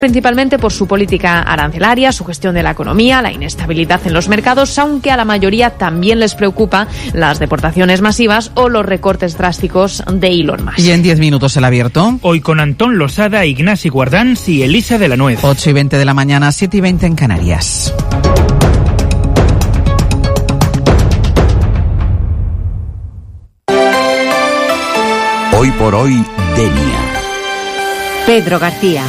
principalmente por su política arancelaria, su gestión de la economía, la inestabilidad en los mercados, aunque a la mayoría también les preocupa las deportaciones masivas o los recortes drásticos de Elon Musk. Y en 10 minutos el abierto. Hoy con Antón Losada, Ignasi Guardans y Elisa de la Nuez. 8:20 de la mañana, 7:20 en Canarias. Hoy por hoy, Denia. Pedro García.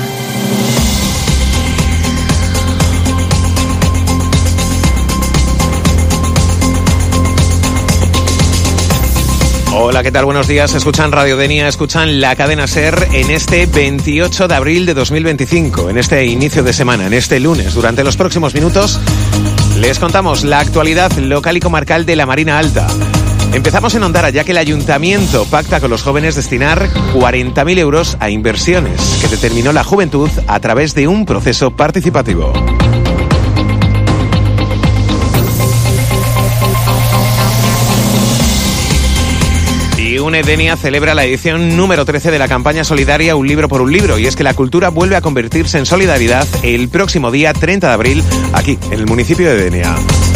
Hola, ¿qué tal? Buenos días. Escuchan Radio Denia, escuchan la cadena SER en este 28 de abril de 2025, en este inicio de semana, en este lunes. Durante los próximos minutos les contamos la actualidad local y comarcal de la Marina Alta. Empezamos en Ondara, ya que el Ayuntamiento pacta con los jóvenes destinar 40.000 euros a inversiones que determinó la juventud a través de un proceso participativo. Y UNED Denia celebra la edición número 13 de la campaña solidaria Un libro por un libro, y es que la cultura vuelve a convertirse en solidaridad el próximo día 30 de abril aquí, en el municipio de Denia.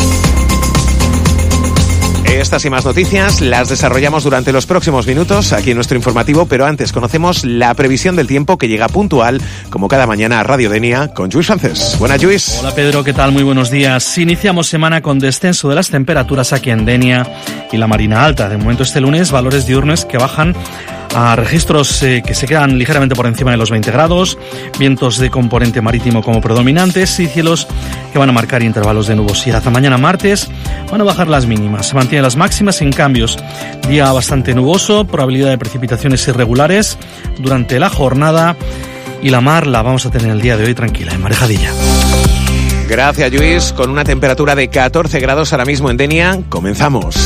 Estas y más noticias las desarrollamos durante los próximos minutos aquí en nuestro informativo, pero antes conocemos la previsión del tiempo que llega puntual, como cada mañana, a Radio Denia con Lluís Francés. Buenas, Lluís. Hola, Pedro, ¿qué tal? Muy buenos días. Iniciamos semana con descenso de las temperaturas aquí en Denia y la Marina Alta. De momento este lunes, valores diurnos que bajan a registros que se quedan ligeramente por encima de los 20 grados, vientos de componente marítimo como predominantes y cielos que van a marcar intervalos de nubosidad. Mañana martes van a bajar las mínimas, se mantienen las máximas sin cambios. Día bastante nuboso, probabilidad de precipitaciones irregulares durante la jornada y la mar la vamos a tener el día de hoy tranquila, en marejadilla. Gracias, Lluís. Con una temperatura de 14 grados ahora mismo en Denia, comenzamos.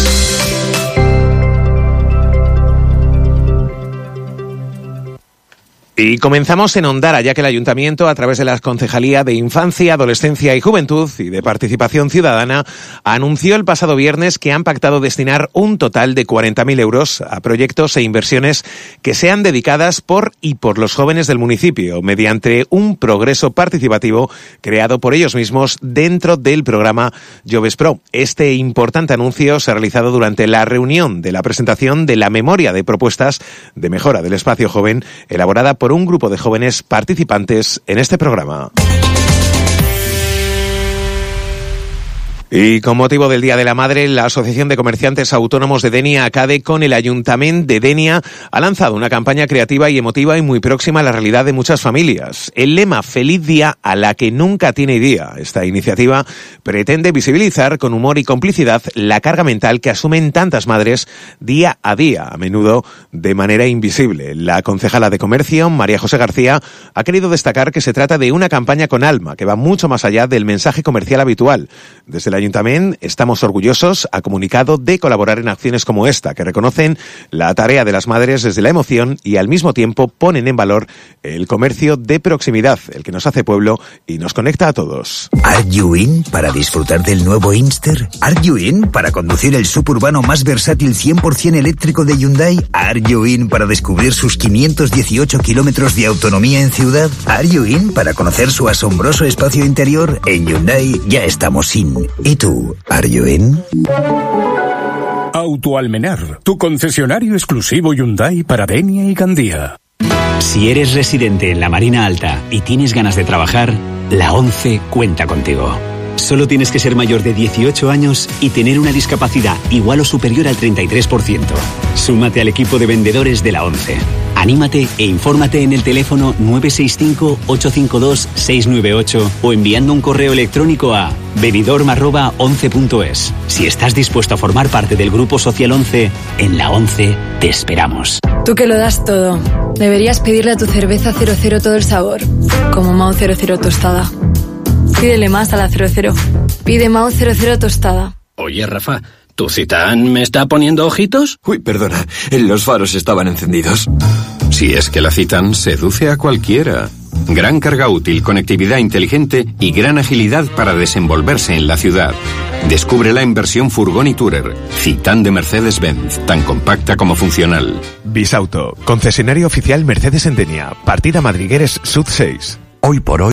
Y comenzamos en Ondara, ya que el Ayuntamiento, a través de la Concejalía de Infancia, Adolescencia y Juventud y de Participación Ciudadana, anunció el pasado viernes que han pactado destinar un total de 40.000 euros a proyectos e inversiones que sean dedicadas por y por los jóvenes del municipio, mediante un progreso participativo creado por ellos mismos dentro del programa Joves Pro. Este importante anuncio se ha realizado durante la reunión de la presentación de la memoria de propuestas de mejora del espacio joven, elaborada por un grupo de jóvenes participantes en este programa. Y con motivo del Día de la Madre, la Asociación de Comerciantes Autónomos de Denia, ACADE, con el Ayuntamiento de Denia, ha lanzado una campaña creativa y emotiva y muy próxima a la realidad de muchas familias. El lema Feliz Día a la que nunca tiene día. Esta iniciativa pretende visibilizar con humor y complicidad la carga mental que asumen tantas madres día a día, a menudo de manera invisible. La concejala de Comercio, María José García, ha querido destacar que se trata de una campaña con alma, que va mucho más allá del mensaje comercial habitual. Desde el Ayuntamiento estamos orgullosos, ha comunicado, de colaborar en acciones como esta, que reconocen la tarea de las madres desde la emoción y al mismo tiempo ponen en valor el comercio de proximidad, el que nos hace pueblo y nos conecta a todos. ¿Are you in para disfrutar del nuevo Inster? ¿Are you in para conducir el suburbano más versátil 100% eléctrico de Hyundai? ¿Are you in para descubrir sus 518 kilómetros de autonomía en ciudad? ¿Are you in para conocer su asombroso espacio interior? En Hyundai ya estamos in. ¿Y tú, are you in? Autoalmenar, tu concesionario exclusivo Hyundai para Denia y Gandía. Si eres residente en la Marina Alta y tienes ganas de trabajar, la ONCE cuenta contigo. Solo tienes que ser mayor de 18 años y tener una discapacidad igual o superior al 33%. Súmate al equipo de vendedores de la ONCE. Anímate e infórmate en el teléfono 965-852-698 o enviando un correo electrónico a benidorm@once.es. Si estás dispuesto a formar parte del Grupo Social 11, en la ONCE te esperamos. Tú que lo das todo, deberías pedirle a tu cerveza 00 todo el sabor, como Mao 00 tostada. Pídele más a la 00. Pide Mao 00 tostada. Oye, Rafa, ¿tu Citán me está poniendo ojitos? Uy, perdona, los faros estaban encendidos. Si es que la Citán seduce a cualquiera. Gran carga útil, conectividad inteligente y gran agilidad para desenvolverse en la ciudad. Descúbrela en versión furgón y tourer. Citán de Mercedes-Benz, tan compacta como funcional. Bisauto, concesionario oficial Mercedes en Denia, partida Madrigueres Sud 6. Hoy por hoy.